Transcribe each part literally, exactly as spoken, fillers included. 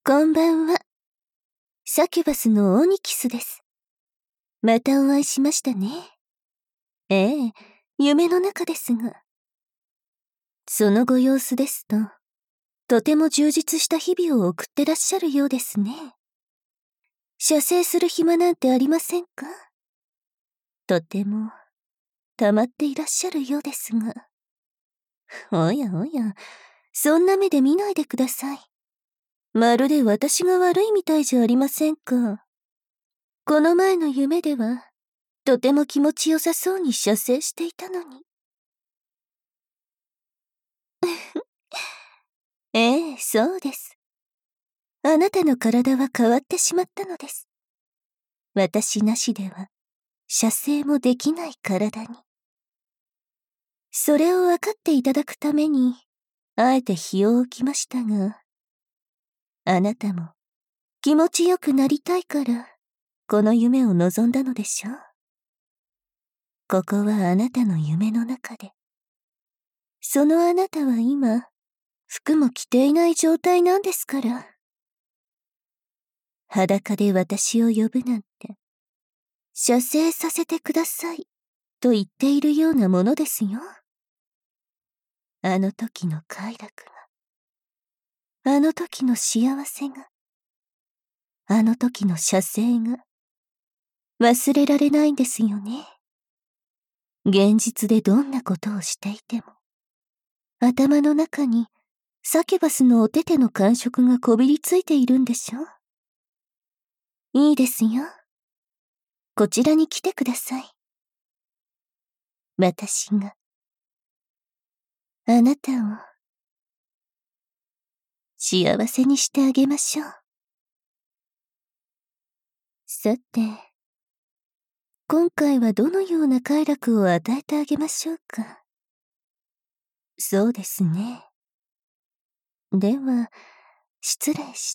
こんばんは。サキュバスのオニキスです。またお会いしましたね。ええ、夢の中ですが。そのご様子ですと、とても充実した日々を送ってらっしゃるようですね。射精する暇なんてありませんか？とても、溜まっていらっしゃるようですが。おやおや、そんな目で見ないでください。まるで私が悪いみたいじゃありませんか。この前の夢では、とても気持ちよさそうに射精していたのに。ええ、そうです。あなたの体は変わってしまったのです。私なしでは、射精もできない体に。それを分かっていただくために、あえて日を置きましたが、あなたも気持ちよくなりたいから、この夢を望んだのでしょう。ここはあなたの夢の中で。そのあなたは今、服も着ていない状態なんですから。裸で私を呼ぶなんて、射精させてください、と言っているようなものですよ。あの時の快楽が、あの時の幸せが、あの時の射精が、忘れられないんですよね。現実でどんなことをしていても、頭の中にサキュバスのお手手の感触がこびりついているんでしょ？いいですよ。こちらに来てください。私が、あなたを、幸せにしてあげましょう。さて、今回はどのような快楽を与えてあげましょうか。そうですね。では、失礼して。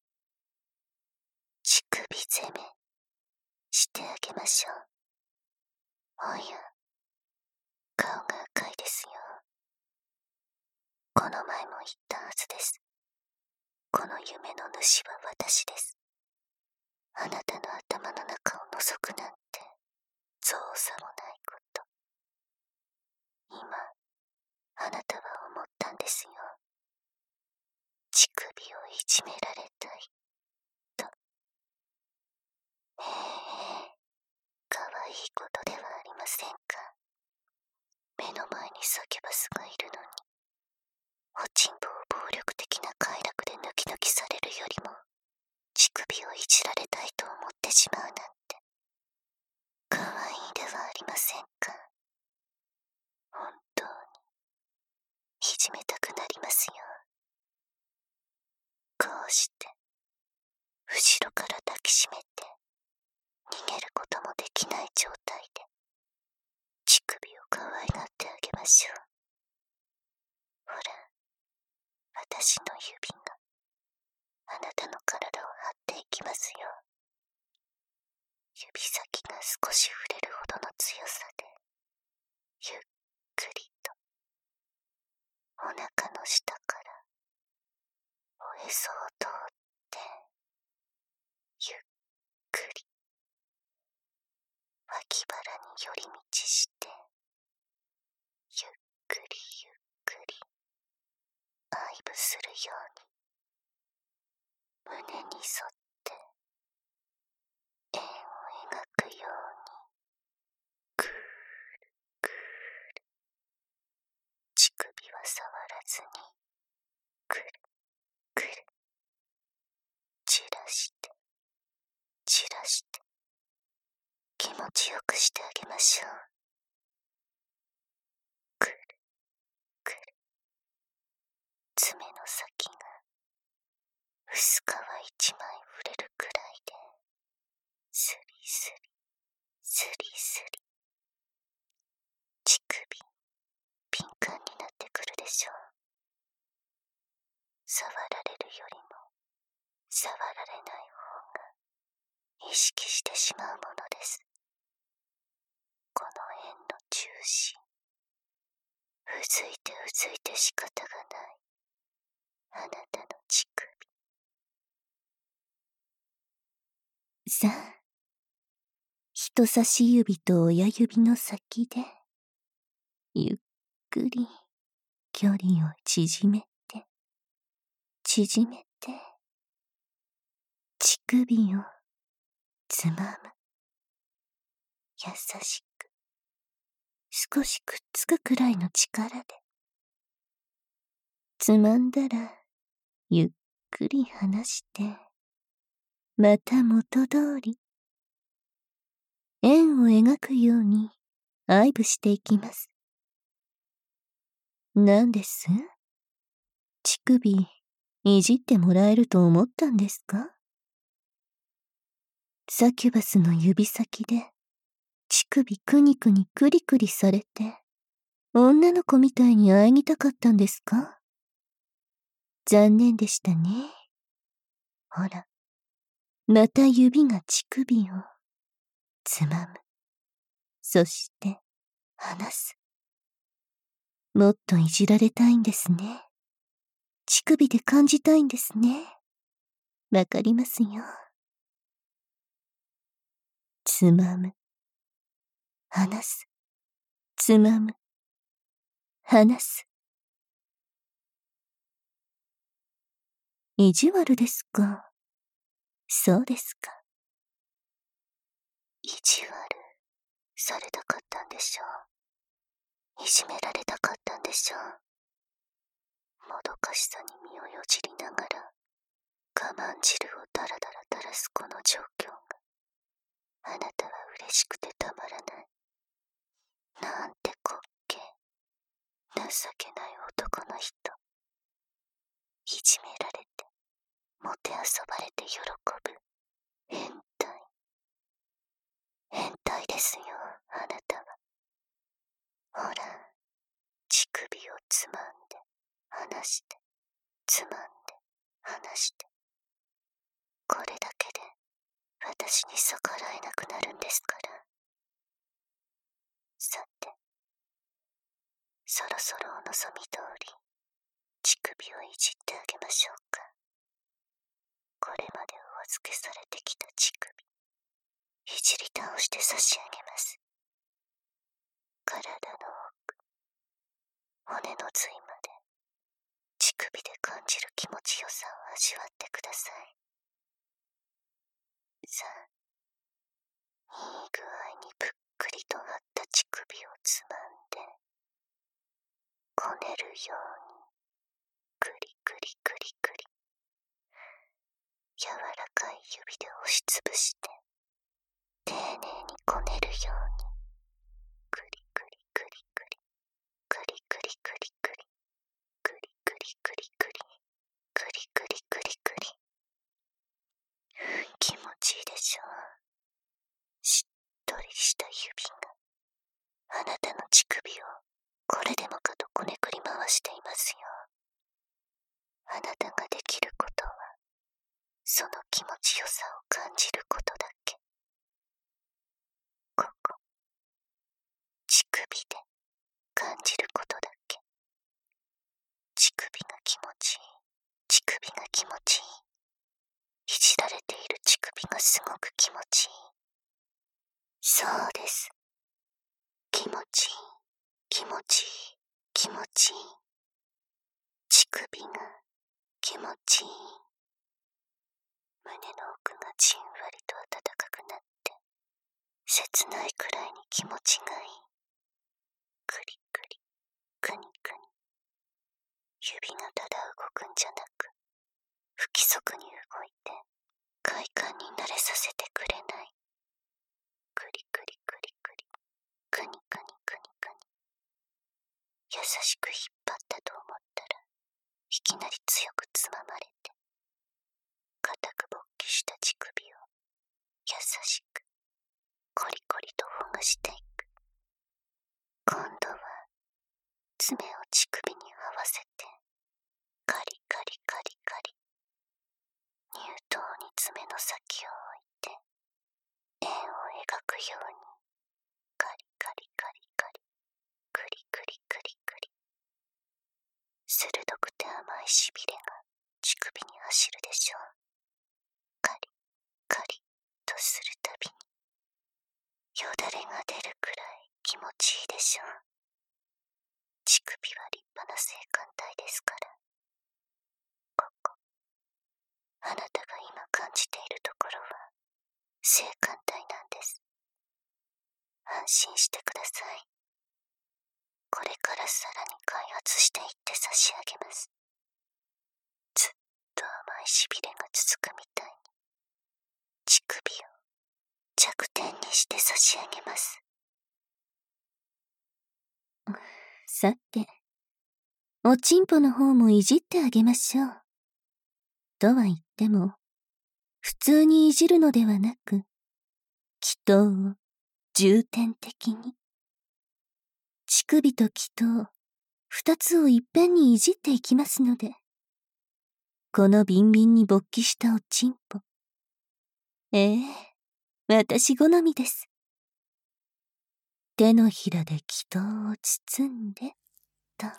乳首攻め、してあげましょう。おや、顔が赤いですよ。この前も言ったはずです。この夢の主は私です。あなたの頭の中を覗くなんて、造作もないこと。今、あなたは思ったんですよ。乳首をいじめられたい、と。ええ、かわいいことではありませんか。目の前にサキュバスがいるのに、おちんぽを暴力的な快楽で抜き抜きされるよりも、乳首をいじられたいと思ってしまうなんて、かわいいではありませんか。本当に、いじめたくなりますよ。こうして、後ろから抱きしめて、逃げることもできない状態で、乳首を可愛がってあげましょう。ほら、私の指が、あなたの体を張っていきますよ。指先が少し触れるほどの強さで、ゆっくりと、お腹の下から、おへそを通って、ゆっくり、脇腹に寄り道して、ゆっくりゆっくり、愛撫するように、胸に沿って、円を描くように、くーるくーる。乳首は触らずに、くるくる。じらして、じらして、気持ちよくしてあげましょう。くるくる。爪の先が、薄皮一枚触れるくらいで、スリスリ、スリスリ。乳首、敏感になってくるでしょう。触られるよりも、触られない方が、意識してしまうものです。この円の中心、うずいてうずいて仕方がない、あなたの乳首。 さあ、人差し指と親指の先で、ゆっくり距離を縮めて、縮めて、乳首をつまむ。優しく、少しくっつくくらいの力で。つまんだら、ゆっくり離して、また元通り。円を描くように愛撫していきます。なんです？乳首、いじってもらえると思ったんですか？サキュバスの指先で、乳首くにくにくりくりされて、女の子みたいに喘ぎたかったんですか？残念でしたね。ほら、また指が乳首をつまむ。そして、離す。もっといじられたいんですね。乳首で感じたいんですね。わかりますよ。つまむ。離す。つまむ。離す。意地悪ですか？そうですか。意地悪されたかったんでしょう。いじめられたかったんでしょう。もどかしさに身をよじりながら、我慢汁をだらだら垂らすこの状況が、あなたは嬉しくてたまらない。なんて滑稽、情けない男の人。いじめられて、もてあそばれて喜ぶ。変態。変態ですよ、あなたは。ほら、乳首をつまんで、離して、つまんで、離して。これだけで、私に逆らえなくなるんですから。さて、そろそろお望み通り、乳首をいじってあげましょうか。これまでお預けされてきた乳首、いじり倒して差し上げます。体の奥、骨の髄まで、乳首で感じる気持ちよさを味わってください。さあ、いい具合にぷっくりと張った乳首をつまんで、こねるように、くりくりくりくり、柔らかい指で押しつぶして、丁寧にこねるように、くりくりくりくり、くりくりくりくり、くりくりくりくり、くりくりくりくり。気持ちいいでしょう。しっとりした指が、あなたの乳首をこれでもかとこねくり回していますよ。あなたができることは、その気持ちよさを感じることだけ。ここ、乳首で感じることだけ。乳首が気持ちいい。乳首が気持ちいい。いじられている乳首がすごく気持ちいい。そうです。気持ちいい。気持ちいい。気持ちいい。乳首が気持ちいい。胸の奥がじんわりと暖かくなって、切ないくらいに気持ちがいい。くりくり、くにくに。指がただ動くんじゃなく、不規則に動いて、快感に慣れさせてくれない。くりくりくりくり、くにくにくにくに。優しく引っ張ったと思ったら、いきなり強くつままれて、固く勃起した乳首を優しくコリコリとほぐしていく。今度は爪を乳首に合わせてカリカリカリカリ、乳頭に爪の先を置いて円を描くようにカリカリカリカリ、クリクリクリクリ。鋭くて甘いしびれが乳首に走るでしょう。カリカリとでしょう。乳首は立派な性感帯ですから。ここ、あなたが今感じているところは性感帯なんです。安心してください。これからさらに開発していって差し上げます。ずっと甘いしびれが続くみたいに、乳首を弱点にして差し上げます。さて、おちんぽの方もいじってあげましょう。とは言っても、普通にいじるのではなく、気筒を重点的に。乳首と気筒、二つをいっぺんにいじっていきますので、このビンビンに勃起したおちんぽ。ええ、私好みです。手のひらで気筒を包んで、と。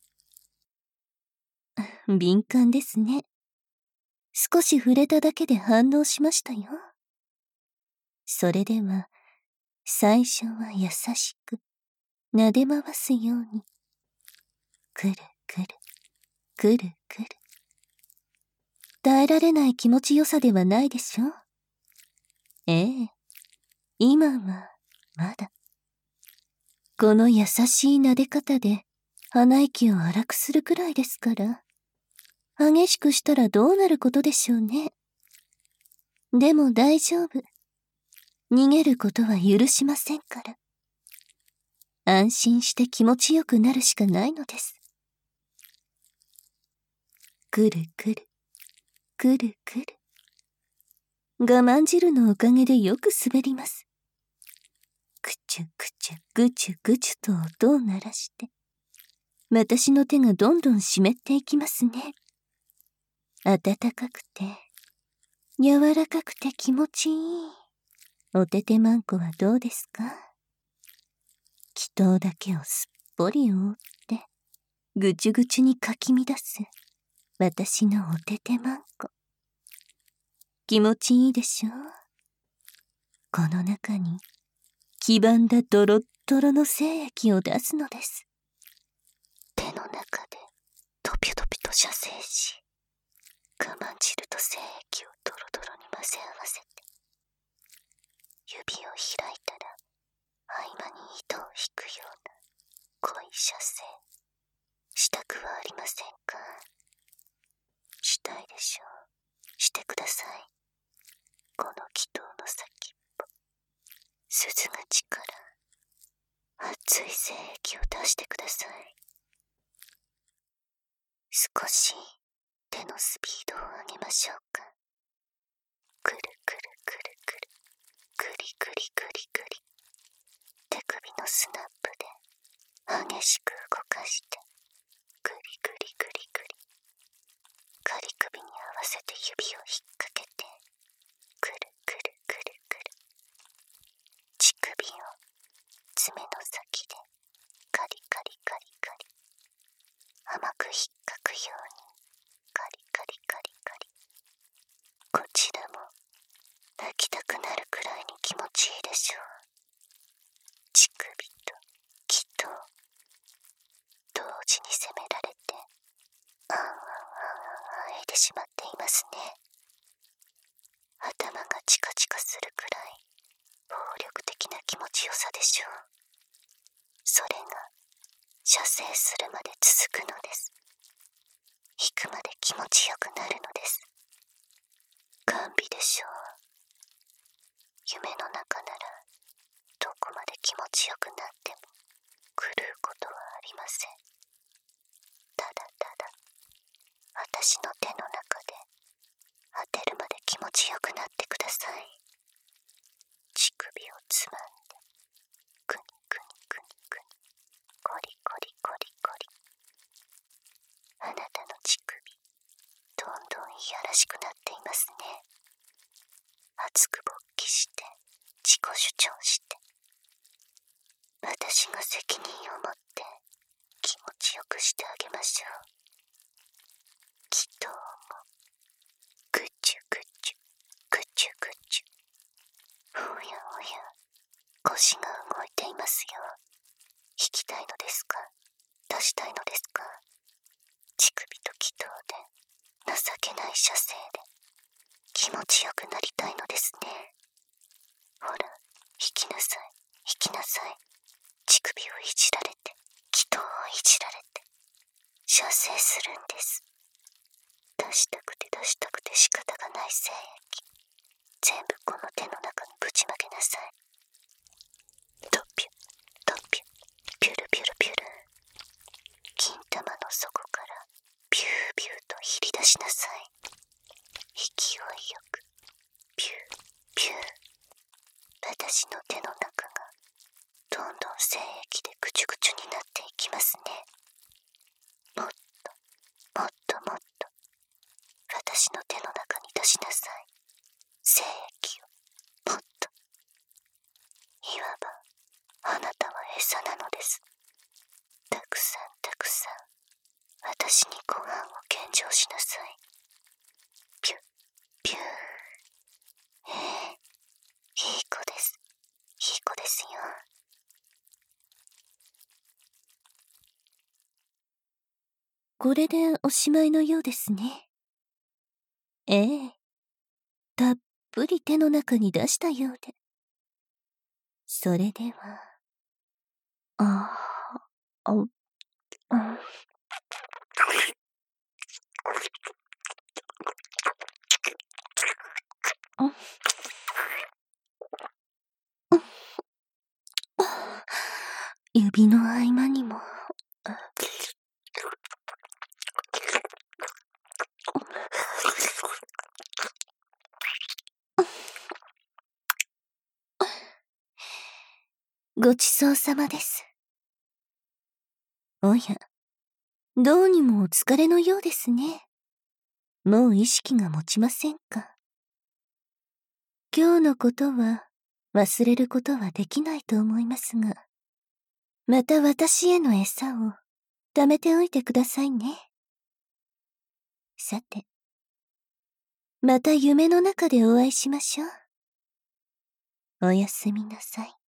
敏感ですね。少し触れただけで反応しましたよ。それでは、最初は優しく、撫で回すように。くるくる、くるくる。耐えられない気持ちよさではないでしょう。ええ、今は、まだ。この優しい撫で方で、鼻息を荒くするくらいですから。激しくしたらどうなることでしょうね。でも大丈夫。逃げることは許しませんから。安心して気持ちよくなるしかないのです。くるくる、くるくる。我慢汁のおかげでよく滑ります。くちゅくちゅ、ぐちゅぐちゅと音を鳴らして、私の手がどんどん湿っていきますね。暖かくて、柔らかくて気持ちいい。おててまんこはどうですか？気筒だけをすっぽり覆って、ぐちゅぐちゅにかき乱す、私のおててまんこ。気持ちいいでしょう？この中に、黄ばんだドロッドロの精液を出すのです。手の中で、トピョトピと射精し、我慢汁と精液をドロドロに混ぜ合わせて、指を開いたら、合間に糸を引くような濃い射精。したくはありませんか？したいでしょう。してください。この気筒の先っぽ、鈴口から熱い精液を出してください。少し手のスピードを上げましょうか。くるくるくるくる、くりくりくりくり。手首のスナップで激しく動かして、くりくりくりくり。仮首に合わせて指を引っ掛けて、くるくるくるくる。乳首を爪の先でカリカリカリカリ。甘く引っかくようにカリカリカリカリ。こちらも泣きたくなるくらいに気持ちいいでしょう。乳首と気と同時に責められて、あんあんあんあんあえいでしまっていますね。頭がチカチカするくらい暴力的な気持ちよさでしょう。それが射精するまで続くのです。引くまで気持ちよくなるのです。甘美でしょう。夢の中ならどこまで気持ちよくなっても狂うことはありません。ただただ私の手の中で当てるまで気持ちよくなってください。乳首をつまんで、くにくにくにくに、コリコリコリコリ。あなたの乳首、どんどんいやらしくなっていますね。熱く勃起して、自己主張して。私が責任を持って気持ちよくしてあげましょう。気筒も、ぐちゅぐちゅ、ぐちゅぐちゅ。おやおや、腰が動いていますよ。 で情けない射精で気持ちよくなりたいのですね。ほら、引きなさい、引きなさい。乳首をいじられて、気筒をいじられて、射精するんです。出したくて出したくて仕方がない精液、全部この手の中にぶちまけなさい。ドピュ、ドピュ、ピュルピュルピュル。金玉の底からビュービューとひり出しなさい。勢いよく、ピュー、ピュー。私の手の中がどんどん精液でぐちゅぐちゅになっていきますね。もっと、もっともっと、私の手の中に出しなさい。精液を、もっと。いわば、あなたは餌なのです。たくさんたくさん、私にご飯を献上しなさい。ピュッ、ピュー。ええ、いい子です。いい子ですよ。これでおしまいのようですね。ええ、たっぷり手の中に出したようで。それでは、ああ、あ、うん。指の合間にも、ごちそうさまです。おや、どうにもお疲れのようですね。もう意識が持ちませんか。今日のことは忘れることはできないと思いますが、また私への餌を貯めておいてくださいね。さて、また夢の中でお会いしましょう。おやすみなさい。